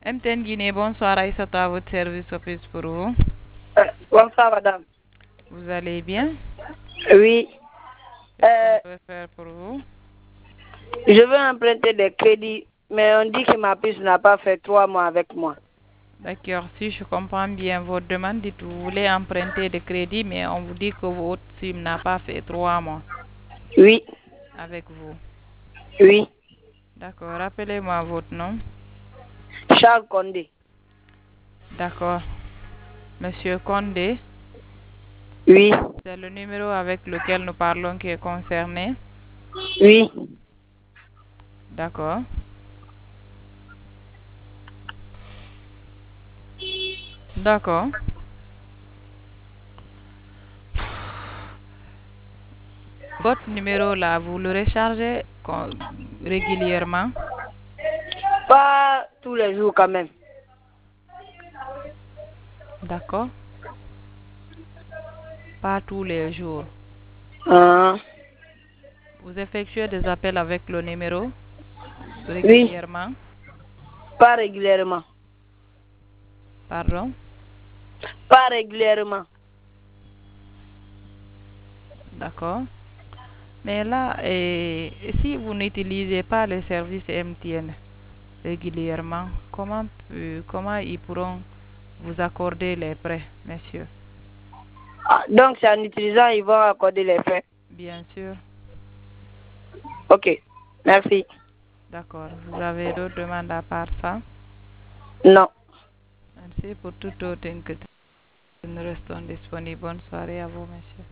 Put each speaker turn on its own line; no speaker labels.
MTN Guinée, bonsoir Aïssata, à votre service office pour vous.
Bonsoir, madame.
Vous allez bien?
Oui.
Qu'est-ce qu'on
Euh,
peut faire pour vous?
je veux emprunter des crédits, mais on dit que ma puce n'a pas fait 3 mois avec moi.
D'accord, si je comprends bien votre demande, dites vous voulez emprunter de crédit, mais on vous dit que votre SIM n'a pas fait 3 mois
Oui,
avec vous.
oui.
D'accord, rappelez-moi votre nom.
Charles Condé.
D'accord. Monsieur Condé,
Oui,
c'est le numéro avec lequel nous parlons qui est concerné.
oui.
D'accord. D'accord. Votre numéro là, vous le rechargez régulièrement?
Pas tous les jours quand même.
D'accord. Pas tous les jours.
Ah,
Vous effectuez des appels avec le numéro
oui,
régulièrement?
pas régulièrement.
Pardon?
Pas régulièrement.
D'accord. Mais là, si vous n'utilisez pas les services MTN régulièrement, comment ils pourront vous accorder les prêts, messieurs?
Ah, donc, c'est en utilisant, ils vont accorder les frais.
Bien sûr.
Ok, merci.
D'accord. Vous avez d'autres demandes à part ça?
Non.
Merci pour toute autre inquiétude. Nous restons disponibles. Bonne soirée à vous, messieurs.